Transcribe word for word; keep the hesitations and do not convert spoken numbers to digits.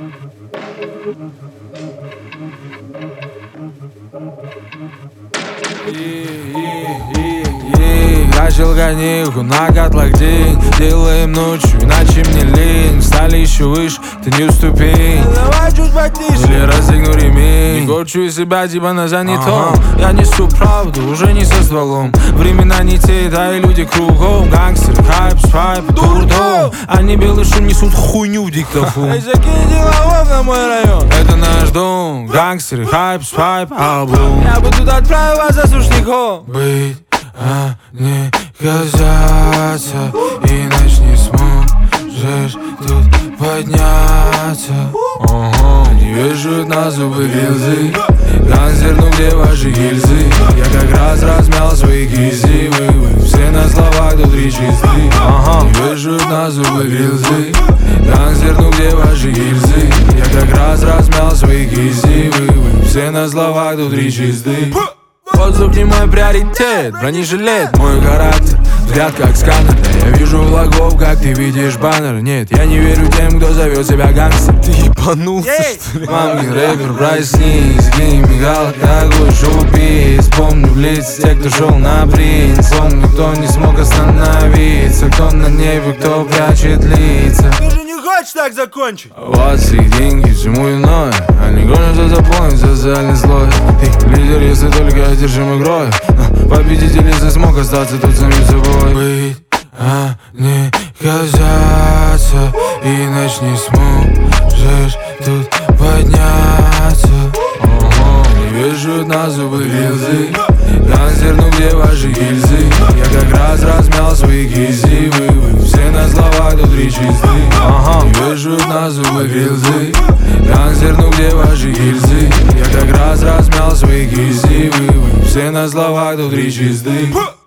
Начал гониху на котлах день. Делаем ночью, иначе мне лень. Стали еще выше, ты не уступи. Давай чуть потише или расстегну ремень. Не корчу из себя типа на занятом. ага. Я несу правду, уже не со стволом. Времена не те, да и люди кругом. Гангстер, хайп, свайп, дурдом. Они белый шум несут хуйню в диктофон. Эй, закинь деловов на мой район. Это наш дом. Гангстер, хайп, свайп, альбом. Я бы туда отправил вас за сушником. Быть, а не казаться, иначе не сможешь тут подняться. Ага. Они вешают на зубы гильзы. Гангстер, ну где ваши гильзы? Я как раз размял свои гильзы. Вы, вы все на словах тут речисты. Ага. Они вешают на зубы гильзы. Гангстер, ну где ваши гильзы? Я как раз размял свои гильзы. Вы, вы все на словах тут речисты. Воздух не мой приоритет, бронежилет мой характер, взгляд как сканер. Я вижу влагов, как ты видишь баннер. Нет, я не верю тем, кто зовет себя гангстер. Ты ебанулся, что ли? Мамкин рэпер, проснись, гей, мигалок, такой шоу-биз. Помню в лица тех, кто шел на принц. Он никто не смог остановиться. Кто на небе, кто прячет лица. Ты же не хочешь так закончить? Вот их деньги, всему иное. Они гонятся за полный социальный слой. Ты лидер, если только одержим игрой. Но победитель, если смог остаться тут самим собой. Быть, а не казаться, иначе не сможешь тут подняться. Ага. Не вешают на зубы гильзы. Гангстер, ну где ваши гильзы? Я как раз размял свои гильзы. Вы, вы все на словах тут речисты. Ага. Не вешают на зубы гильзы. Гангстер, ну где ваши гильзы? Я как раз размял свои гильзы. Вы, вы все на словах тут речисты.